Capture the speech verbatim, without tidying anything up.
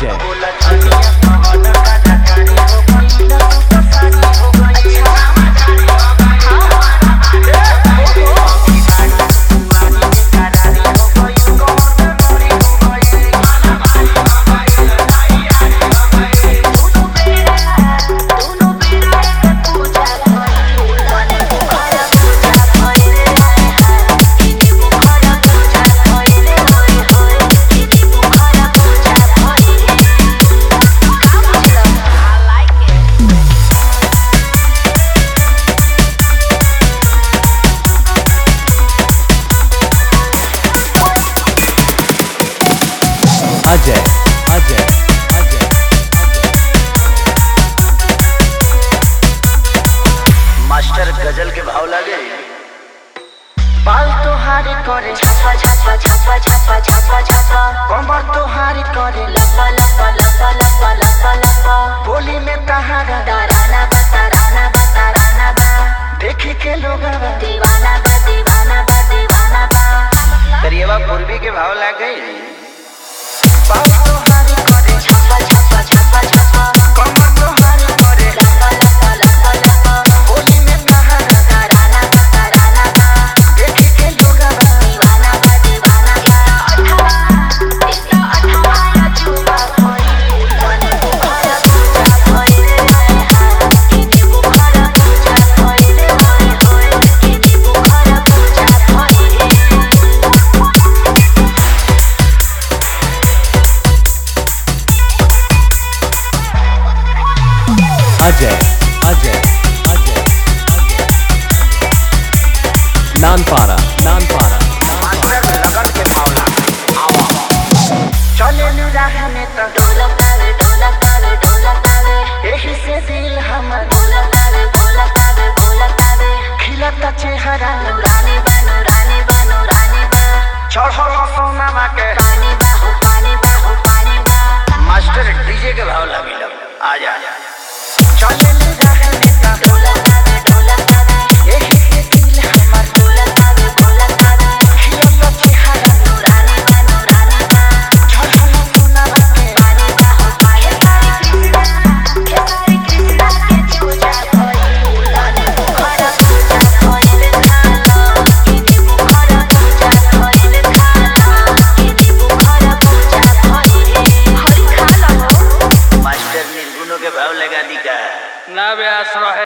Ajay Ajay Ajay Ajay master गजल के भाव लागे बाल तोहारी करे छापा छापा छापा छापा छापा छापा कमर तोहारी करे लपा लपा लपा लपा लपा लपा बोली में तहारा डराना बा तराना बा तराना बा देखी के लोग दीवाना बा दीवाना बा दीवाना बा करिएवा पूर्वी के भाव लागे बाल तोहारी करे छापा छापा छापा छापा कमर तोहारी करे लपा लपा लपा लपा बोली में तहारा डराना बा तराना बा देखी के लोग दीवाना बा दीवाना बा अठावा इतना अठावा या जुबा कोई तने बुखारा पूजा कोई रे हाय हाय किनी बुखारा पूजा कोई रे हाय हाय किनी बुखारा पूजा कोई रे अजय अजय अजय नानपारा नानपारा मास्टर लगन के भावना आवा चले नु राह में त ढोलक तावे ढोलक तावे ढोलक तावे एही से दिल हमर ढोलक तावे ढोलक तावे ढोलक तावे खिलता चेहरा नूरानी बा नूरानी बा नूरानी बा चढ़ल सोनामा के पानी बा हो पानी बा हो पानी बा मास्टर डीजे के भाव लगी आ जा चले नु राह में त ढोलक तावे ढोलक तावे एही से दिल हमर ढोलक तावे ढोलक तावे खिलता चेहरा नूरानी बा नूरानी बा चढ़ल सोनामा के पानी बा हो पानी बा केसरी कृष्णा के चूजा कोई तने बुखारा पूजा कोई रे खालो किनी बुखारा पूजा कोई रे खालो किनी बुखारा पूजा कोई रे हरि खालो मास्टर निर्गुणों के भाव लगा दी का ना व्यास रहे।